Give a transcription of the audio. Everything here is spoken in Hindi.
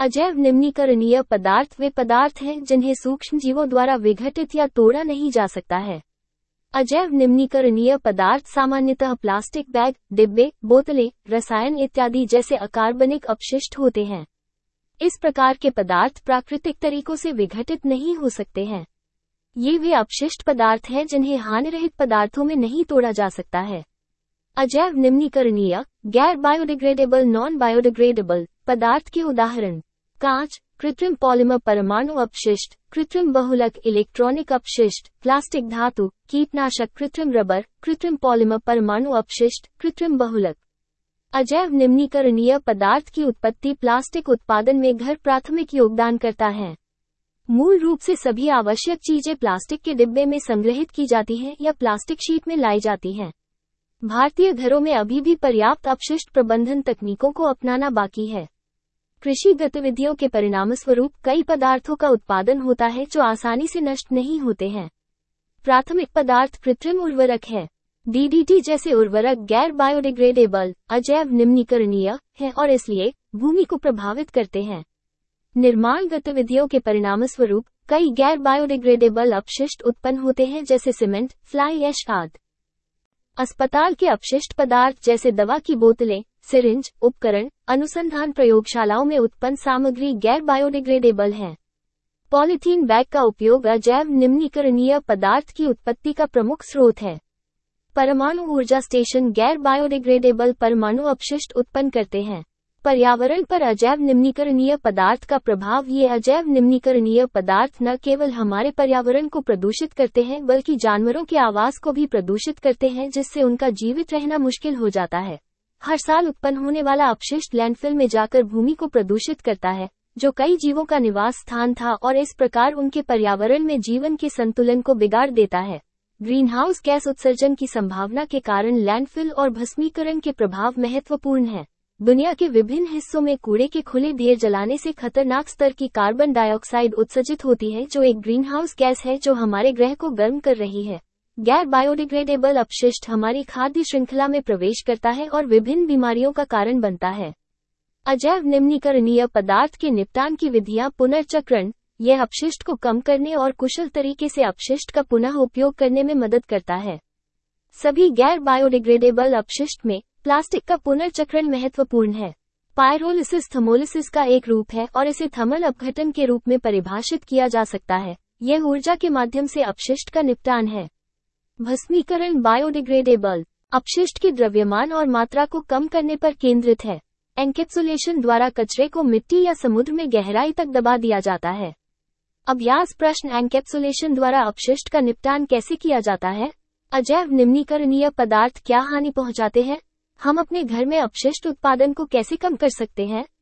अजैव निम्नीकरणीय पदार्थ वे पदार्थ हैं जिन्हें सूक्ष्म जीवों द्वारा विघटित या तोड़ा नहीं जा सकता है। अजैव निम्नीकरणीय पदार्थ सामान्यतः प्लास्टिक बैग, डिब्बे, बोतलें, रसायन इत्यादि जैसे अकार्बनिक अपशिष्ट होते हैं। इस प्रकार के पदार्थ प्राकृतिक तरीकों से विघटित नहीं हो सकते हैं। ये वे अपशिष्ट पदार्थ हैं जिन्हें हानिरहित पदार्थों में नहीं तोड़ा जा सकता है। अजैव निम्नीकरणीय, गैर बायोडिग्रेडेबल नॉन बायोडिग्रेडेबल पदार्थ के उदाहरण: कांच, कृत्रिम पॉलीमर परमाणु अपशिष्ट, कृत्रिम बहुलक इलेक्ट्रॉनिक अपशिष्ट, प्लास्टिक धातु, कीटनाशक, कृत्रिम रबर, कृत्रिम पॉलीमर परमाणु अपशिष्ट, कृत्रिम बहुलक। अजैव निम्नीकरणीय पदार्थ की उत्पत्ति प्लास्टिक उत्पादन में घर प्राथमिक योगदान करता है। मूल रूप से सभी आवश्यक चीजें प्लास्टिक के डिब्बे में संग्रहित की जाती हैं या प्लास्टिक शीट में लाई जाती हैं। भारतीय घरों में अभी भी पर्याप्त अपशिष्ट प्रबंधन तकनीकों को अपनाना बाकी है। कृषि गतिविधियों के परिणामस्वरूप कई पदार्थों का उत्पादन होता है जो आसानी से नष्ट नहीं होते हैं। प्राथमिक पदार्थ कृत्रिम उर्वरक है। डीडीटी जैसे उर्वरक गैर बायोडिग्रेडेबल, अजैव निम्नीकरणीय हैं और इसलिए भूमि को प्रभावित करते हैं। निर्माण गतिविधियों के परिणामस्वरूप कई गैर बायोडिग्रेडेबल अपशिष्ट उत्पन्न होते हैं जैसे सीमेंट, फ्लाई ऐश आदि। अस्पताल के अपशिष्ट पदार्थ जैसे दवा की बोतलें, सिरिंज, उपकरण, अनुसंधान प्रयोगशालाओं में उत्पन्न सामग्री गैर बायोडिग्रेडेबल हैं। पॉलीथीन बैग का उपयोग अजैव निम्नीकरणीय पदार्थ की उत्पत्ति का प्रमुख स्रोत है। परमाणु ऊर्जा स्टेशन गैर बायोडिग्रेडेबल परमाणु अपशिष्ट उत्पन्न करते हैं। पर्यावरण पर अजैव निम्नीकरणीय पदार्थ का प्रभाव: ये अजैव निम्नीकरणीय पदार्थ न केवल हमारे पर्यावरण को प्रदूषित करते हैं बल्कि जानवरों के आवास को भी प्रदूषित करते हैं, जिससे उनका जीवित रहना मुश्किल हो जाता है। हर साल उत्पन्न होने वाला अपशिष्ट लैंडफिल में जाकर भूमि को प्रदूषित करता है, जो कई जीवों का निवास स्थान था, और इस प्रकार उनके पर्यावरण में जीवन के संतुलन को बिगाड़ देता है। ग्रीनहाउस गैस उत्सर्जन की संभावना के कारण लैंडफिल और भस्मीकरण के प्रभाव महत्वपूर्ण हैं। दुनिया के विभिन्न हिस्सों में कूड़े के खुले ढेर जलाने से खतरनाक स्तर की कार्बन डाइऑक्साइड उत्सर्जित होती है, जो एक ग्रीनहाउस गैस है जो हमारे ग्रह को गर्म कर रही है। गैर बायोडिग्रेडेबल अपशिष्ट हमारी खाद्य श्रृंखला में प्रवेश करता है और विभिन्न बीमारियों का कारण बनता है। अजैव निम्नीकरणीय पदार्थ के निपटान की विधियां: पुनर्चक्रण, यह अपशिष्ट को कम करने और कुशल तरीके से अपशिष्ट का पुनः उपयोग करने में मदद करता है। सभी गैर बायोडिग्रेडेबल अपशिष्ट में प्लास्टिक का पुनर्चक्रण महत्वपूर्ण है। पायरोलिसिस थर्मोलिसिस का एक रूप है और इसे थर्मल अपघटन के रूप में परिभाषित किया जा सकता है। यह ऊर्जा के माध्यम से अपशिष्ट का निपटान है। भस्मीकरण बायोडिग्रेडेबल अपशिष्ट के द्रव्यमान और मात्रा को कम करने पर केंद्रित है। एनकैप्सुलेशन द्वारा कचरे को मिट्टी या समुद्र में गहराई तक दबा दिया जाता है। अभ्यास प्रश्न: एनकैप्सुलेशन द्वारा अपशिष्ट का निपटान कैसे किया जाता है? अजैव निम्नीकरणीय पदार्थ क्या हानि पहुंचाते हैं? हम अपने घर में अपशिष्ट उत्पादन को कैसे कम कर सकते हैं?